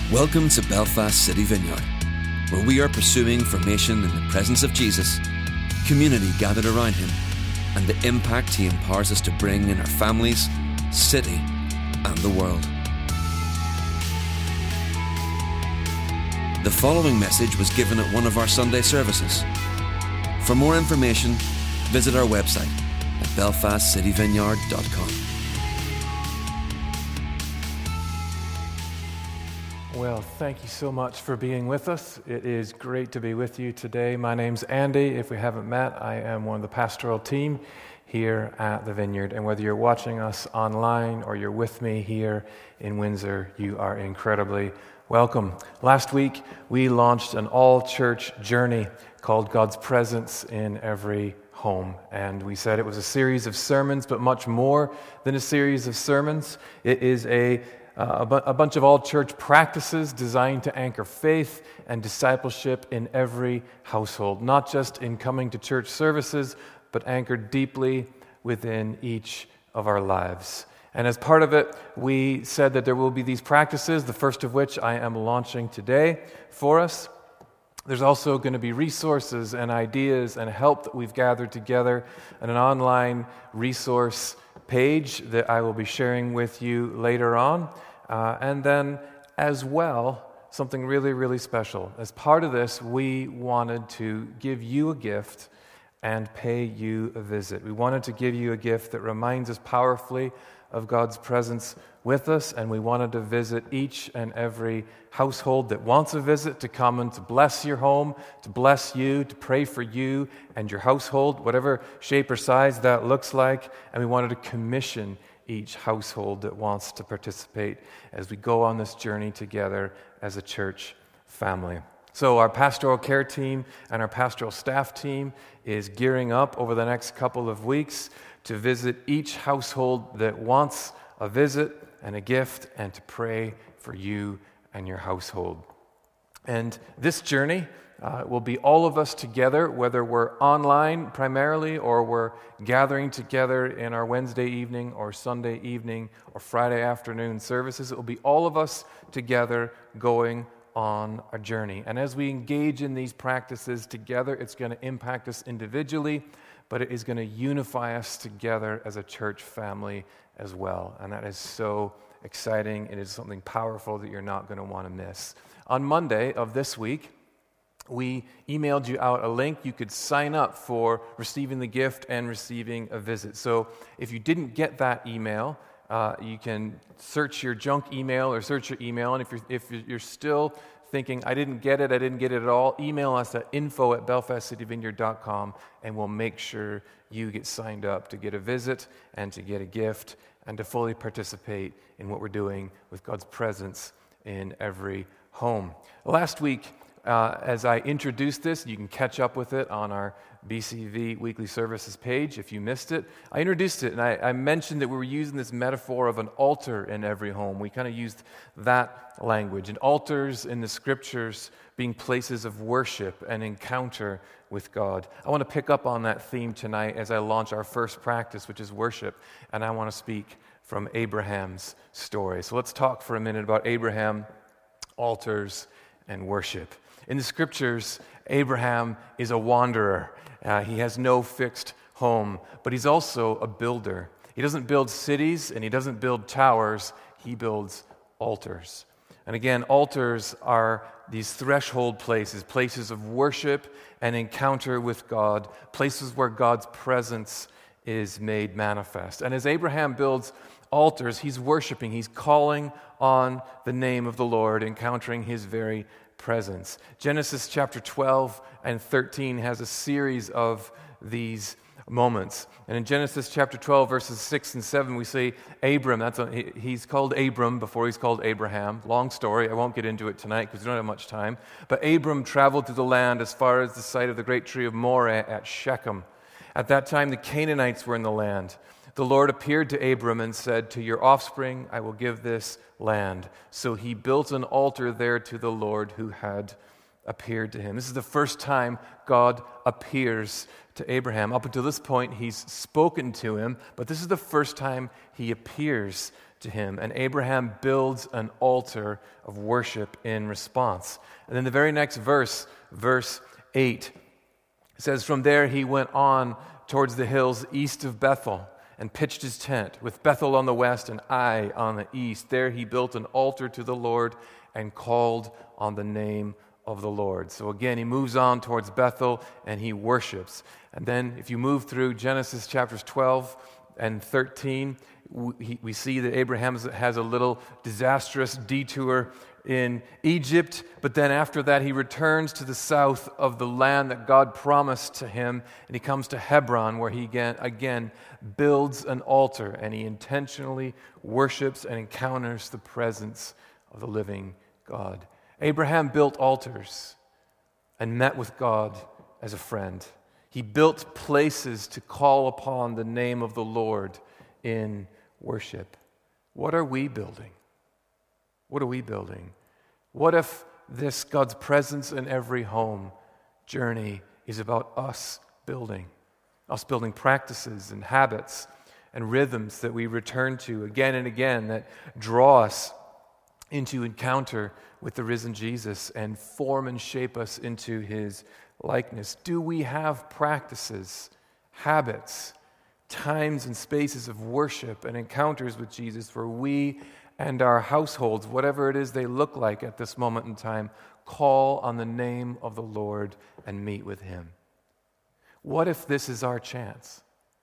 Welcome to Belfast City Vineyard, where we are pursuing formation in the presence of Jesus, community gathered around him, and the impact he empowers us to bring in our families, city, and the world. The following message was given at one of our Sunday services. For more information, visit our website at belfastcityvineyard.com. Well, thank you so much for being with us. It is great to be with you today. My name's Andy. If we haven't met, I am one of the pastoral team here at the Vineyard. And whether you're watching us online or you're with me here in Windsor, you are incredibly welcome. Last week, we launched an all-church journey called God's Presence in Every Home. And we said it was a series of sermons, but much more than a series of sermons. It is a bunch of all-church practices designed to anchor faith and discipleship in every household, not just in coming to church services, but anchored deeply within each of our lives. And as part of it, we said that there will be these practices, the first of which I am launching today for us. There's also going to be resources and ideas and help that we've gathered together in an online resource page that I will be sharing with you later on. And then, as well, something really, really special. As part of this, we wanted to give you a gift and pay you a visit. We wanted to give you a gift that reminds us powerfully of God's presence with us, and we wanted to visit each and every household that wants a visit to come and to bless your home, to bless you, to pray for you and your household, whatever shape or size that looks like. And we wanted to commission each household that wants to participate as we go on this journey together as a church family. So our pastoral care team and our pastoral staff team is gearing up over the next couple of weeks to visit each household that wants a visit and a gift and to pray for you and your household. And this journey will be all of us together, whether we're online primarily or we're gathering together in our Wednesday evening or Sunday evening or Friday afternoon services. It will be all of us together going on a journey. And as we engage in these practices together, it's going to impact us individually, but it is going to unify us together as a church family as well. And that is so exciting. It is something powerful that you're not going to want to miss. On Monday of this week, we emailed you out a link. You could sign up for receiving the gift and receiving a visit. So if you didn't get that email, you can search your junk email or search your email. And if you're still thinking, I didn't get it at all, email us at info@belfastcityvineyard.com, and we'll make sure you get signed up to get a visit and to get a gift and to fully participate in what we're doing with God's presence in every home. Last week, as I introduced this, you can catch up with it on our BCV Weekly Services page if you missed it. I introduced it and I mentioned that we were using this metaphor of an altar in every home. We kind of used that language. And altars in the scriptures being places of worship and encounter with God. I want to pick up on that theme tonight as I launch our first practice, which is worship. And I want to speak from Abraham's story. So let's talk for a minute about Abraham, altars, and worship. In the scriptures, Abraham is a wanderer. He has no fixed home, but he's also a builder. He doesn't build cities and he doesn't build towers, he builds altars. And again, altars are these threshold places, places of worship and encounter with God, places where God's presence is made manifest. And as Abraham builds altars, he's worshiping, he's calling on the name of the Lord, encountering his very presence. Genesis chapter 12 and 13 has a series of these moments. And in Genesis chapter 12, verses 6 and 7, we see Abram. He's called Abram before he's called Abraham. Long story. I won't get into it tonight because we don't have much time. But Abram traveled through the land as far as the site of the great tree of Moreh at Shechem. At that time, the Canaanites were in the land. The Lord appeared to Abram and said, "To your offspring I will give this land." So he built an altar there to the Lord who had appeared to him. This is the first time God appears to Abraham. Up until this point, he's spoken to him, but this is the first time he appears to him. And Abraham builds an altar of worship in response. And then the very next verse, verse 8, says, "From there he went on towards the hills east of Bethel and pitched his tent, with Bethel on the west and Ai on the east. There he built an altar to the Lord and called on the name of the Lord." So again, he moves on towards Bethel and he worships. And then if you move through Genesis chapters 12 and 13, we see that Abraham has a little disastrous detour in Egypt, but then after that he returns to the south of the land that God promised to him, and he comes to Hebron, where he again builds an altar, and he intentionally worships and encounters the presence of the living God. Abraham built altars and met with God as a friend. He built places to call upon the name of the Lord in worship. What are we building? What are we building? What if this God's presence in every home journey is about us building practices and habits and rhythms that we return to again and again, that draw us into encounter with the risen Jesus and form and shape us into his likeness? Do we have practices, habits, times and spaces of worship and encounters with Jesus where we and our households, whatever it is they look like at this moment in time, call on the name of the Lord and meet with him? What if this is our chance?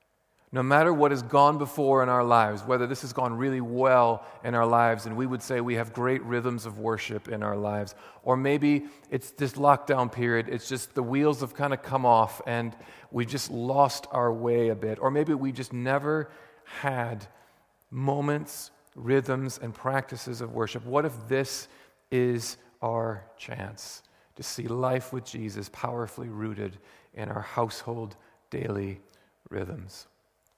No matter what has gone before in our lives, whether this has gone really well in our lives and we would say we have great rhythms of worship in our lives, or maybe it's this lockdown period, it's just the wheels have kind of come off and we've just lost our way a bit, or maybe we just never had moments, rhythms, and practices of worship. What if this is our chance to see life with Jesus powerfully rooted in our household daily rhythms?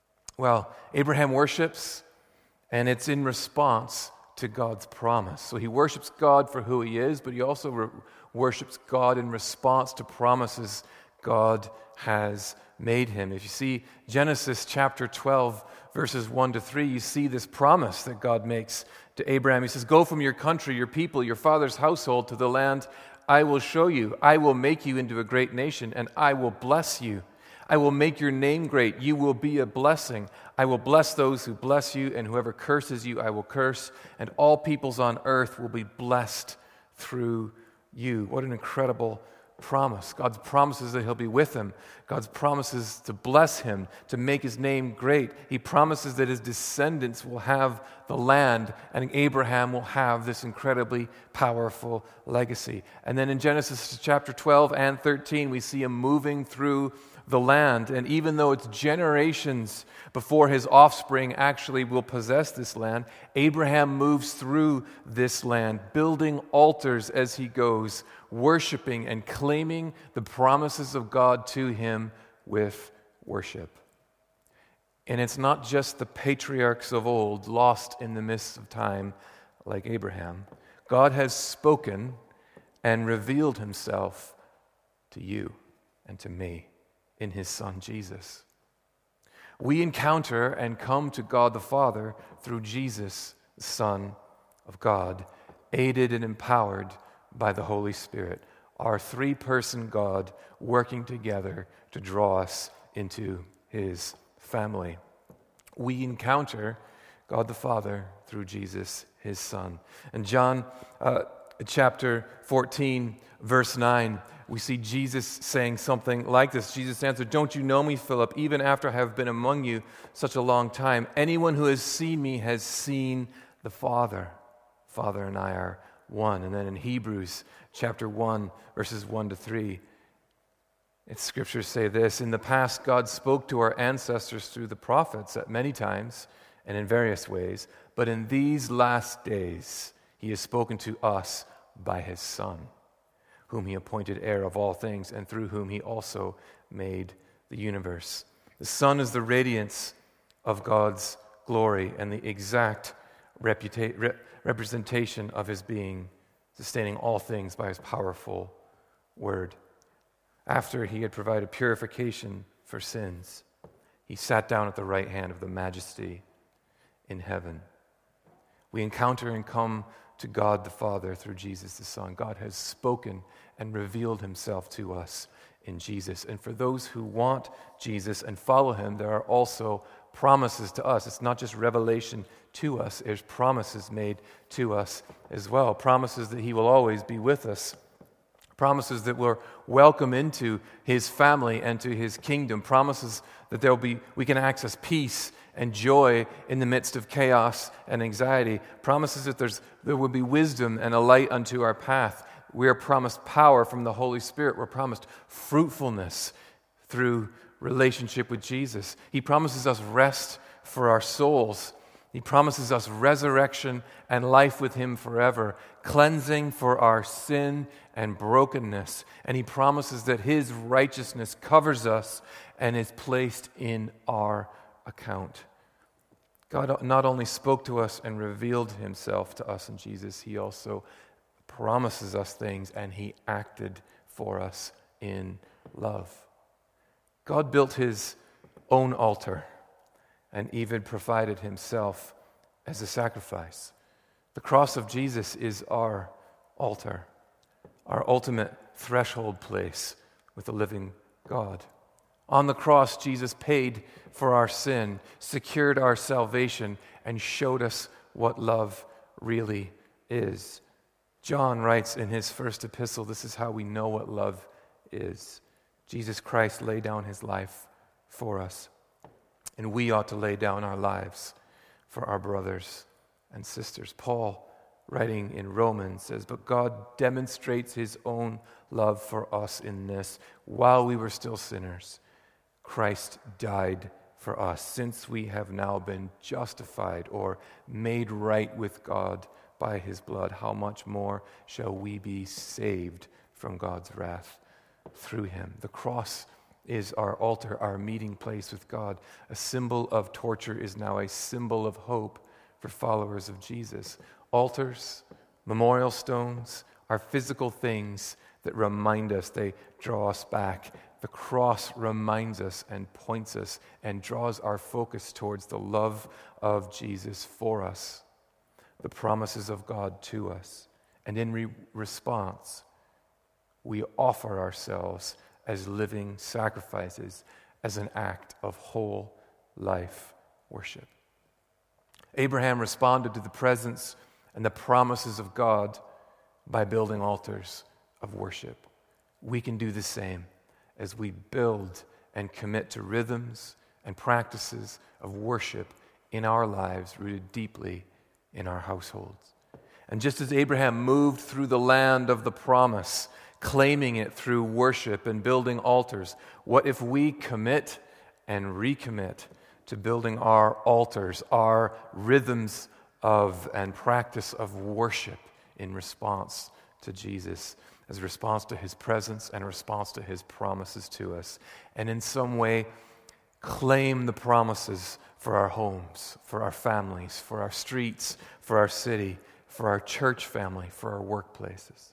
Well, Abraham worships, and it's in response to God's promise. So he worships God for who he is, but he also worships God in response to promises God has made him. If you see Genesis chapter 12, verses 1 to 3, you see this promise that God makes to Abraham. He says, "Go from your country, your people, your father's household to the land I will show you. I will make you into a great nation, and I will bless you. I will make your name great. You will be a blessing. I will bless those who bless you, and whoever curses you, I will curse. And all peoples on earth will be blessed through you." What an incredible promise. God's promises that he'll be with him. God's promises to bless him, to make his name great. He promises that his descendants will have the land, and Abraham will have this incredibly powerful legacy. And then in Genesis chapter 12 and 13, we see him moving through the land. And even though it's generations before his offspring actually will possess this land, Abraham moves through this land, building altars as he goes, worshiping and claiming the promises of God to him with worship. And it's not just the patriarchs of old lost in the mists of time like Abraham. God has spoken and revealed himself to you and to me in his Son, Jesus. We encounter and come to God the Father through Jesus, the Son of God, aided and empowered by the Holy Spirit, our three-person God working together to draw us into his family. We encounter God the Father through Jesus, his Son. In John chapter 14, verse 9, we see Jesus saying something like this. Jesus answered, "Don't you know me, Philip, even after I have been among you such a long time? Anyone who has seen me has seen the Father. Father and I are one." And then in Hebrews chapter 1, verses 1 to 3, its scriptures say this: "In the past, God spoke to our ancestors through the prophets at many times and in various ways, but in these last days, he has spoken to us by his Son, whom he appointed heir of all things, and through whom he also made the universe." The Son is the radiance of God's glory and the exact representation of his being, sustaining all things by his powerful word. After he had provided purification for sins, he sat down at the right hand of the Majesty in heaven. We encounter and come to God the Father through Jesus the Son. God has spoken and revealed himself to us in Jesus. And for those who want Jesus and follow him, there are also promises to us. It's not just revelation to us, there's promises made to us as well. Promises that he will always be with us. Promises that we're welcome into his family and to his kingdom. Promises that we can access peace and joy in the midst of chaos and anxiety. Promises that there will be wisdom and a light unto our path. We are promised power from the Holy Spirit. We're promised fruitfulness through relationship with Jesus. He promises us rest for our souls. He promises us resurrection and life with him forever, cleansing for our sin and brokenness. And he promises that his righteousness covers us and is placed in our account. God not only spoke to us and revealed himself to us in Jesus, he also promises us things, and he acted for us in love. God built his own altar and even provided himself as a sacrifice. The cross of Jesus is our altar, our ultimate threshold place with the living God. On the cross, Jesus paid for our sin, secured our salvation, and showed us what love really is. John writes in his first epistle, this is how we know what love is. Jesus Christ laid down his life for us, and we ought to lay down our lives for our brothers and sisters. Paul, writing in Romans, says, "But God demonstrates his own love for us in this: while we were still sinners, Christ died for us. Since we have now been justified or made right with God by his blood, how much more shall we be saved from God's wrath through him?" The cross is our altar, our meeting place with God. A symbol of torture is now a symbol of hope for followers of Jesus. Altars, memorial stones are physical things that remind us, they draw us back. The cross reminds us and points us and draws our focus towards the love of Jesus for us, the promises of God to us. And in response, we offer ourselves as living sacrifices, as an act of whole life worship. Abraham responded to the presence and the promises of God by building altars of worship. We can do the same as we build and commit to rhythms and practices of worship in our lives, rooted deeply in our households. And just as Abraham moved through the land of the promise, claiming it through worship and building altars, what if we commit and recommit to building our altars, our rhythms of and practice of worship in response to Jesus, as a response to his presence and a response to his promises to us, and in some way claim the promises for our homes, for our families, for our streets, for our city, for our church family, for our workplaces.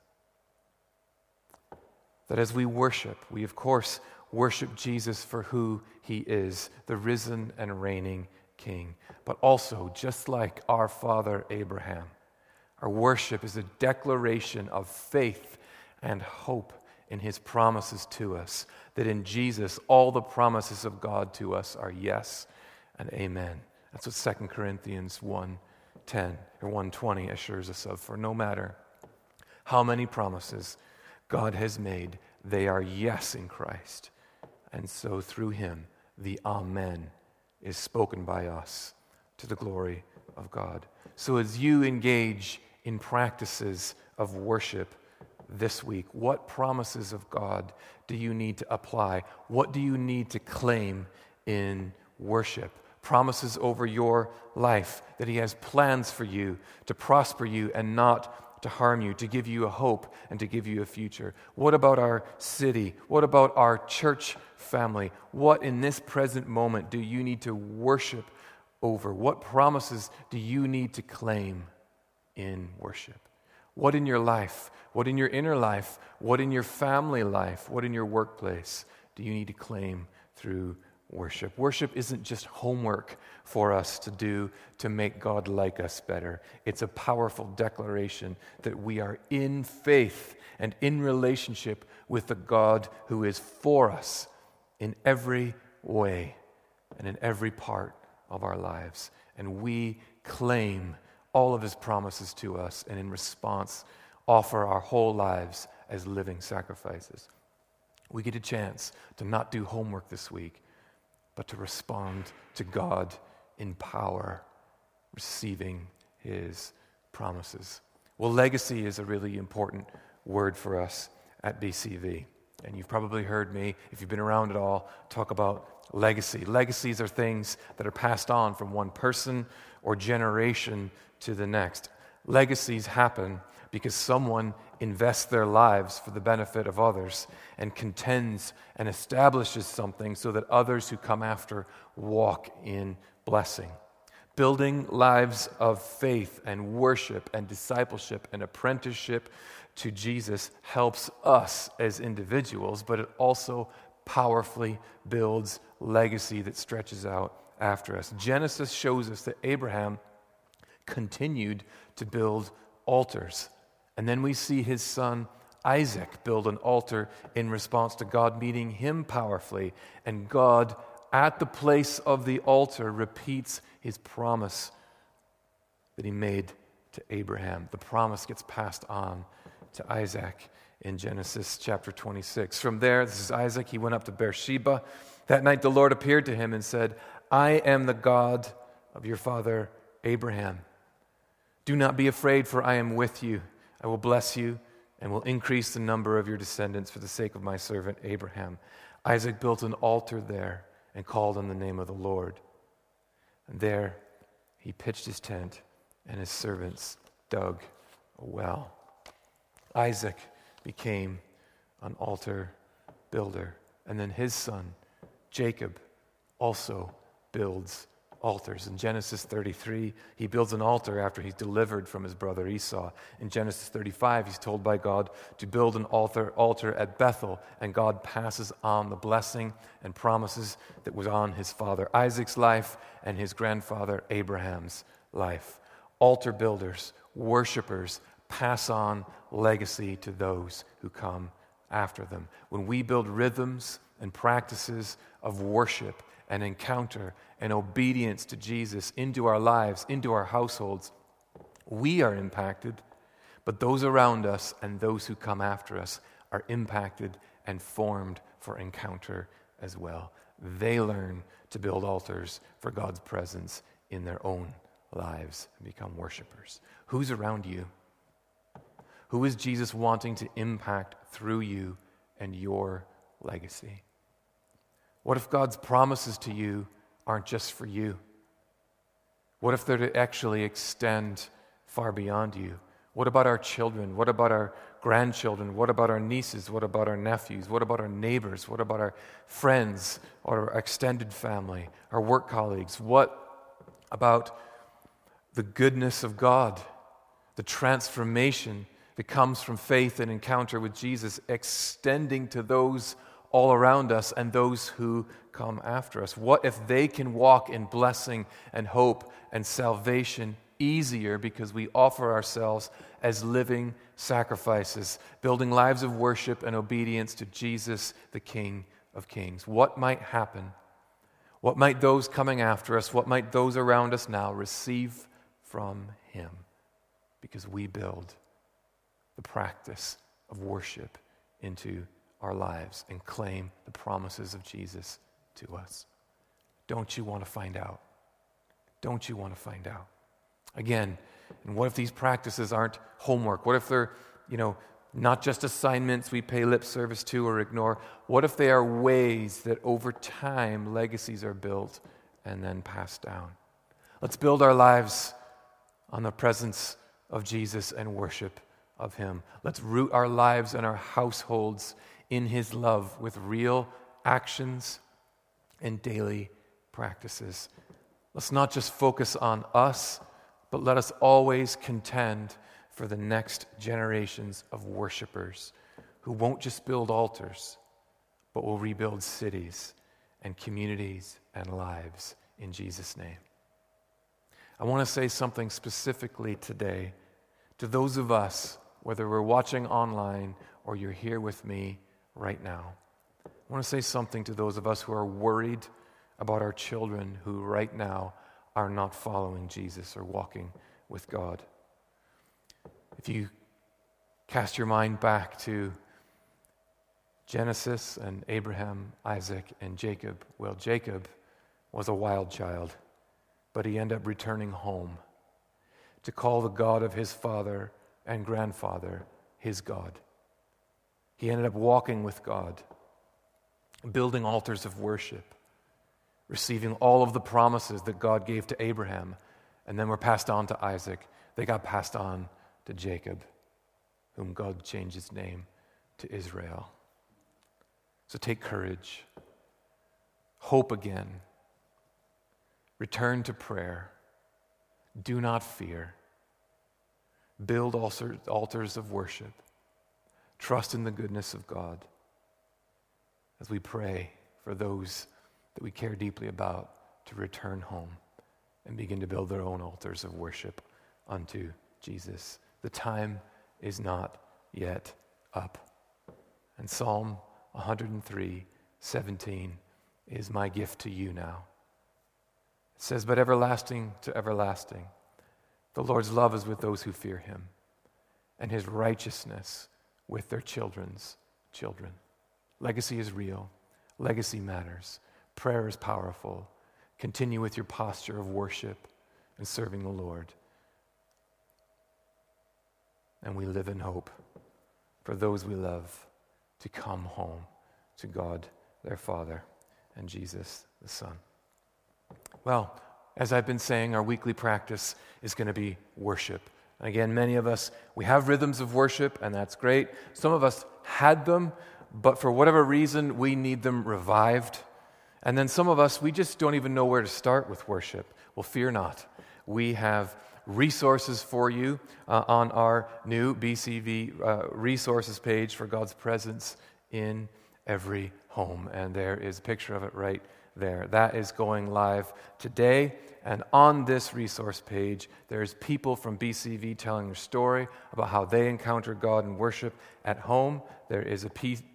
That as we worship, we of course worship Jesus for who he is, the risen and reigning King. But also, just like our father Abraham, our worship is a declaration of faith and hope in his promises to us, that in Jesus all the promises of God to us are yes and amen. That's what 2 Corinthians 1:10 or 1:20 assures us of. For no matter how many promises God has made, they are yes in Christ. And so through him, the Amen is spoken by us to the glory of God. So as you engage in practices of worship this week, what promises of God do you need to apply? What do you need to claim in worship? Promises over your life, that he has plans for you to prosper you and not to harm you, to give you a hope and to give you a future. What about our city? What about our church family? What in this present moment do you need to worship over? What promises do you need to claim in worship? What in your life? What in your inner life? What in your family life? What in your workplace do you need to claim through worship. Worship isn't just homework for us to do to make God like us better. It's a powerful declaration that we are in faith and in relationship with the God who is for us in every way and in every part of our lives. And we claim all of his promises to us, and in response, offer our whole lives as living sacrifices. We get a chance to not do homework this week, but to respond to God in power, receiving his promises. Well, legacy is a really important word for us at BCV. And you've probably heard me, if you've been around at all, talk about legacy. Legacies are things that are passed on from one person or generation to the next. Legacies happen because someone invests their lives for the benefit of others and contends and establishes something so that others who come after walk in blessing. Building lives of faith and worship and discipleship and apprenticeship to Jesus helps us as individuals, but it also powerfully builds legacy that stretches out after us. Genesis shows us that Abraham continued to build altars. And then we see his son Isaac build an altar in response to God meeting him powerfully. And God, at the place of the altar, repeats his promise that he made to Abraham. The promise gets passed on to Isaac in Genesis chapter 26. From there, this is Isaac, he went up to Beersheba. That night the Lord appeared to him and said, I am the God of your father Abraham. Do not be afraid, for I am with you. I will bless you and will increase the number of your descendants for the sake of my servant Abraham. Isaac built an altar there and called on the name of the Lord. And there he pitched his tent, and his servants dug a well. Isaac became an altar builder. And then his son, Jacob, also builds altars. In Genesis 33, he builds an altar after he's delivered from his brother Esau. In Genesis 35, he's told by God to build an altar at Bethel, and God passes on the blessing and promises that was on his father Isaac's life and his grandfather Abraham's life. Altar builders, worshipers, pass on legacy to those who come after them. When we build rhythms and practices of worship and encounter and obedience to Jesus into our lives, into our households, we are impacted, but those around us and those who come after us are impacted and formed for encounter as well. They learn to build altars for God's presence in their own lives and become worshipers. Who's around you? Who is Jesus wanting to impact through you and your legacy? What if God's promises to you aren't just for you? What if they're to actually extend far beyond you? What about our children? What about our grandchildren? What about our nieces? What about our nephews? What about our neighbors? What about our friends or our extended family, our work colleagues? What about the goodness of God, the transformation that comes from faith and encounter with Jesus, extending to those all around us and those who come after us? What if they can walk in blessing and hope and salvation easier because we offer ourselves as living sacrifices, building lives of worship and obedience to Jesus, the King of Kings? What might happen? What might those coming after us, what might those around us now receive from him because we build the practice of worship into our lives and claim the promises of Jesus to us? Don't you want to find out? Don't you want to find out? Again, and what if these practices aren't homework? What if they're, not just assignments we pay lip service to or ignore? What if they are ways that over time legacies are built and then passed down? Let's build our lives on the presence of Jesus and worship of him. Let's root our lives and our households in his love with real actions and daily practices. Let's not just focus on us, but let us always contend for the next generations of worshipers who won't just build altars, but will rebuild cities and communities and lives in Jesus' name. I want to say something specifically today to those of us, whether we're watching online or you're here with me right now. I want to say something to those of us who are worried about our children who right now are not following Jesus or walking with God. If you cast your mind back to Genesis and Abraham, Isaac, and Jacob, well, Jacob was a wild child, but he ended up returning home to call the God of his father and grandfather his God. He ended up walking with God, building altars of worship, receiving all of the promises that God gave to Abraham, and then were passed on to Isaac. They got passed on to Jacob, whom God changed his name to Israel. So take courage, hope again, return to prayer, do not fear, build altars of worship, trust in the goodness of God as we pray for those that we care deeply about to return home and begin to build their own altars of worship unto Jesus. The time is not yet up. And Psalm 103:17 is my gift to you now. It says, "But everlasting to everlasting, the Lord's love is with those who fear him, and his righteousness with their children's children." Legacy is real. Legacy matters. Prayer is powerful. Continue with your posture of worship and serving the Lord. And we live in hope for those we love to come home to God, their Father, and Jesus, the Son. Well, as I've been saying, our weekly practice is going to be worship. And again, many of us, we have rhythms of worship, and that's great. Some of us had them, but for whatever reason, we need them revived. And then some of us, we just don't even know where to start with worship. Well, fear not. We have resources for you on our new BCV resources page for God's presence in every home. And there is a picture of it right there. That is going live today. And on this resource page, there's people from BCV telling their story about how they encounter God and worship at home. There is a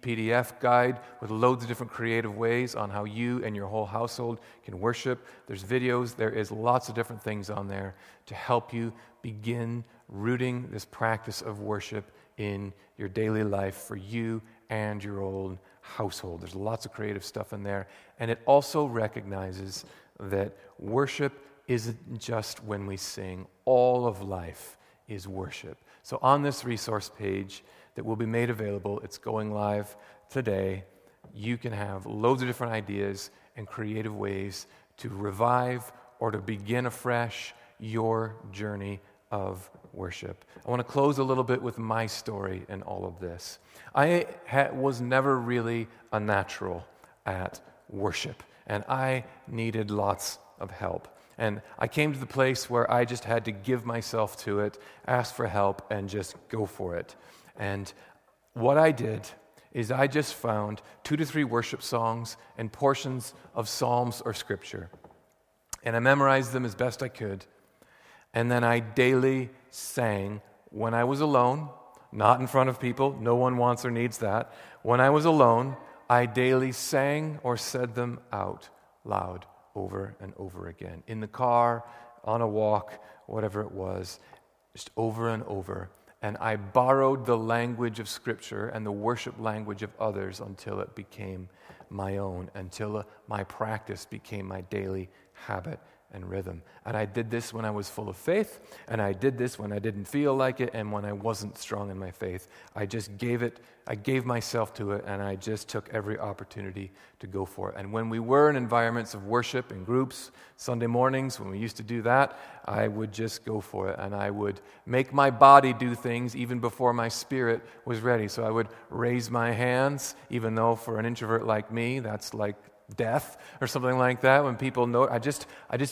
PDF guide with loads of different creative ways on how you and your whole household can worship. There's videos. There is lots of different things on there to help you begin rooting this practice of worship in your daily life for you and your own household. There's lots of creative stuff in there. And it also recognizes that worship isn't just when we sing. All of life is worship. So on this resource page that will be made available, it's going live today, you can have loads of different ideas and creative ways to revive or to begin afresh your journey of worship. I want to close a little bit with my story in all of this. I was never really a natural at worship, and I needed lots of help. And I came to the place where I just had to give myself to it, ask for help, and just go for it. And what I did is I just found 2 to 3 worship songs and portions of Psalms or Scripture. And I memorized them as best I could. And then I daily sang when I was alone, not in front of people. No one wants or needs that. When I was alone, I daily sang or said them out loud over and over again. In the car, on a walk, whatever it was, just over and over. And I borrowed the language of Scripture and the worship language of others until it became my own, until my practice became my daily habit and rhythm. And I did this when I was full of faith, and I did this when I didn't feel like it, and when I wasn't strong in my faith. I gave myself to it, and I just took every opportunity to go for it. And when we were in environments of worship in groups, Sunday mornings, when we used to do that, I would just go for it, and I would make my body do things even before my spirit was ready. So I would raise my hands, even though for an introvert like me, that's like death or something like that. When people know, I just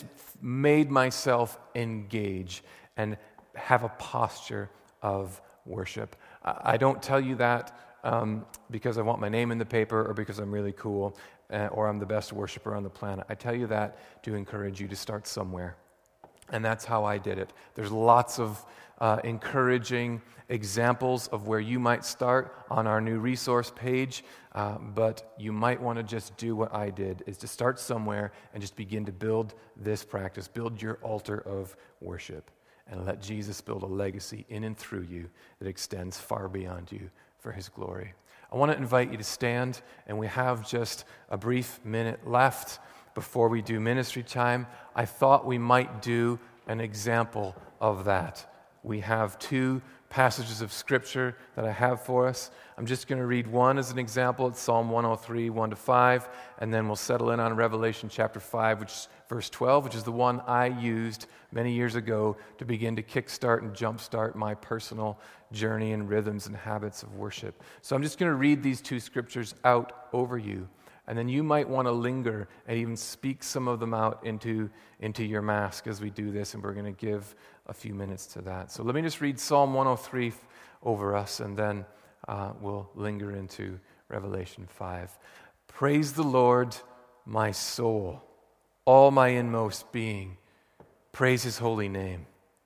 made myself engage and have a posture of worship. I don't tell you that because I want my name in the paper or because I'm really cool. or I'm the best worshiper on the planet. I tell you that to encourage you to start somewhere. And that's how I did it. There's lots of encouraging examples of where you might start on our new resource page, but you might want to just do what I did, is to start somewhere and just begin to build this practice, build your altar of worship, and let Jesus build a legacy in and through you that extends far beyond you for his glory. I want to invite you to stand, and we have just a brief minute left before we do ministry time. I thought we might do an example of that. We have 2 passages of Scripture that I have for us. I'm just going to read one as an example. It's Psalm 103, 1-5, and then we'll settle in on Revelation chapter 5, which is verse 12, which is the one I used many years ago to begin to kickstart and jumpstart my personal journey and rhythms and habits of worship. So I'm just going to read these 2 scriptures out over you, and then you might want to linger and even speak some of them out into your mask as we do this, and we're going to give a few minutes to that. So let me just read Psalm 103 over us, and then we'll linger into Revelation 5. Praise the Lord, my soul, all my inmost being. Praise his holy name.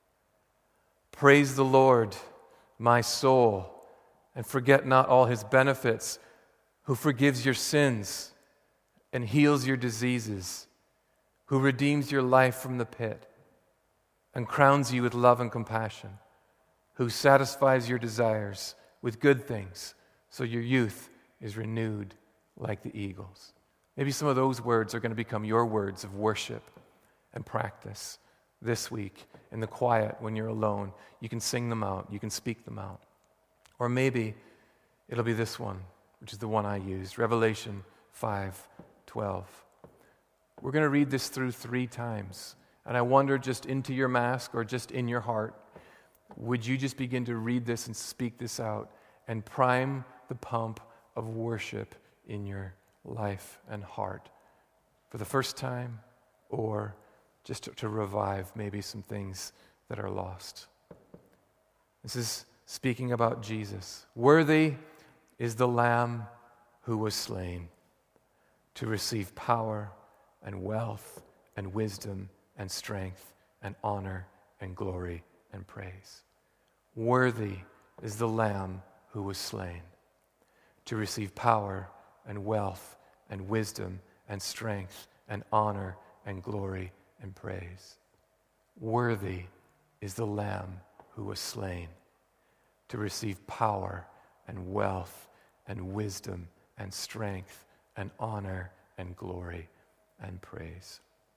Praise the Lord, my soul, and forget not all his benefits, who forgives your sins and heals your diseases, who redeems your life from the pit and crowns you with love and compassion, who satisfies your desires with good things, so your youth is renewed like the eagles. Maybe some of those words are going to become your words of worship and practice this week in the quiet when you're alone. You can sing them out. You can speak them out. Or maybe it'll be this one, which is the one I used, Revelation 5:12. We're going to read this through 3 times. And I wonder, just into your mask or just in your heart, would you just begin to read this and speak this out and prime the pump of worship in your life and heart for the first time, or just to revive maybe some things that are lost. This is speaking about Jesus. Worthy is the Lamb who was slain to receive power and wealth and wisdom and strength and honor and glory and praise. Worthy is the Lamb who was slain to receive power and wealth and wisdom and strength and honor and glory and praise. Worthy is the Lamb who was slain to receive power and wealth and wisdom and strength and honor and glory and praise.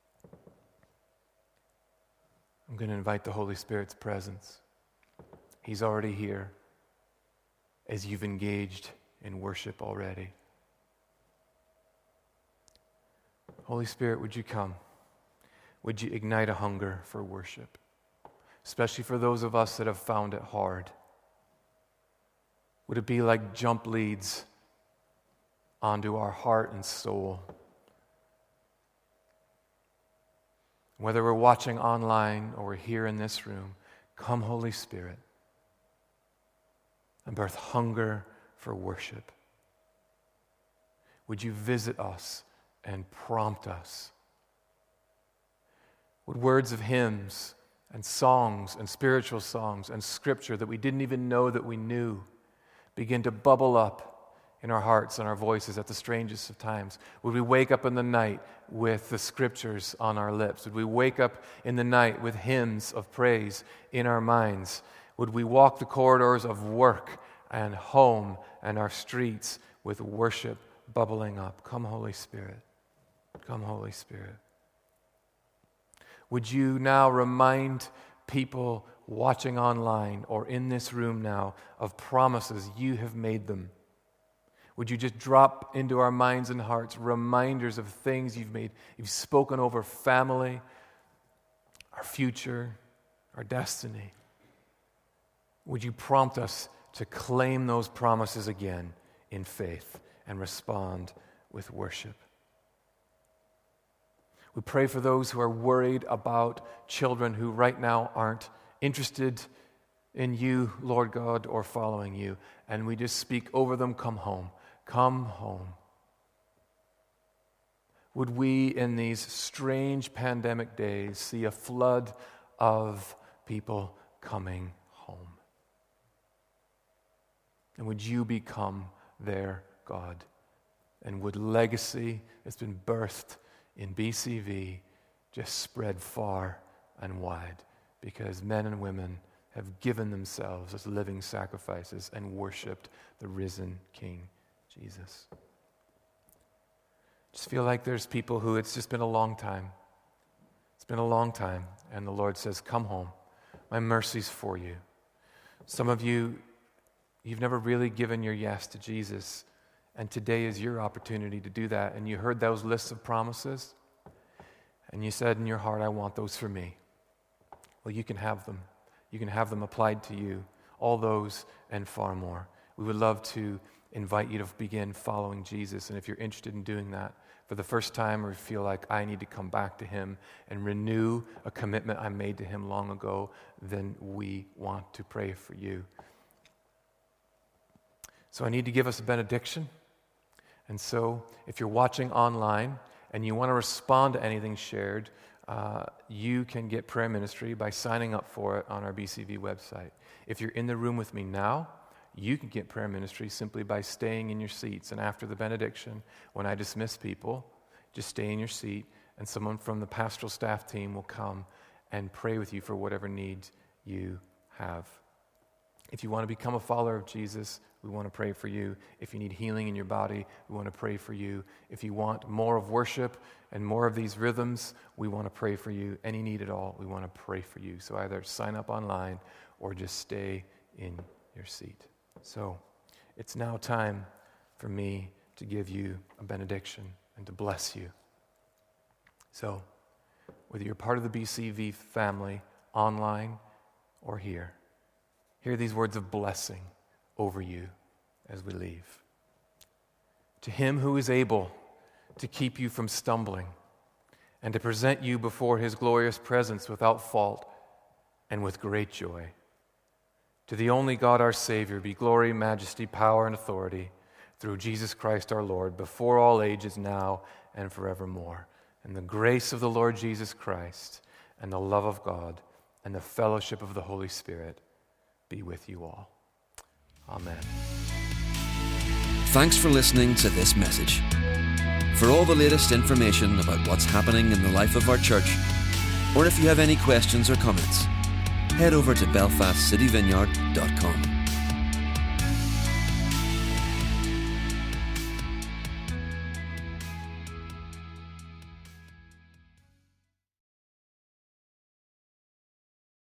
I'm going to invite the Holy Spirit's presence. He's already here as you've engaged in worship already. Holy Spirit, would you come? Would you ignite a hunger for worship, especially for those of us that have found it hard? Would it be like jump leads onto our heart and soul? Whether we're watching online or we're here in this room, come, Holy Spirit, and birth hunger for worship. Would you visit us and prompt us? Would words of hymns and songs and spiritual songs and scripture that we didn't even know that we knew begin to bubble up in our hearts and our voices at the strangest of times? Would we wake up in the night with the scriptures on our lips? Would we wake up in the night with hymns of praise in our minds? Would we walk the corridors of work and home and our streets with worship bubbling up? Come, Holy Spirit. Come, Holy Spirit. Would you now remind people watching online or in this room now of promises you have made them? Would you just drop into our minds and hearts reminders of things you've spoken over family, our future, our destiny? Would you prompt us to claim those promises again in faith and respond with worship? We pray for those who are worried about children who right now aren't interested in you, Lord God, or following you. And we just speak over them, come home. Come home. would we, in these strange pandemic days, see a flood of people coming home. And would you become their God? And would legacy that's been birthed in BCV just spread far and wide, because men and women have given themselves as living sacrifices and worshiped the risen King Jesus. Just feel like there's people who it's just been a long time. It's been a long time, and the Lord says, come home. My mercy's for you. Some of you, you've never really given your yes to Jesus, and today is your opportunity to do that. And you heard those lists of promises, and you said in your heart, I want those for me. Well, you can have them. You can have them applied to you, all those and far more. We would love to invite you to begin following Jesus, and if you're interested in doing that for the first time, or feel like I need to come back to him and renew a commitment I made to him long ago, then we want to pray for you. So I need to give us a benediction. And so if you're watching online and you want to respond to anything shared, you can get prayer ministry by signing up for it on our BCV website. If you're in the room with me now, you can get prayer ministry simply by staying in your seats. And after the benediction, when I dismiss people, just stay in your seat, and someone from the pastoral staff team will come and pray with you for whatever needs you have. If you want to become a follower of Jesus, we want to pray for you. If you need healing in your body, we want to pray for you. If you want more of worship and more of these rhythms, we want to pray for you. Any need at all, we want to pray for you. So either sign up online or just stay in your seat. So it's now time for me to give you a benediction and to bless you. So whether you're part of the BCV family, online or here, hear these words of blessing over you as we leave. To him who is able to keep you from stumbling and to present you before his glorious presence without fault and with great joy. To the only God our Savior be glory, majesty, power, and authority through Jesus Christ our Lord, before all ages, now and forevermore. And the grace of the Lord Jesus Christ and the love of God and the fellowship of the Holy Spirit be with you all. Amen. Thanks for listening to this message. For all the latest information about what's happening in the life of our church, or if you have any questions or comments, head over to belfastcityvineyard.com.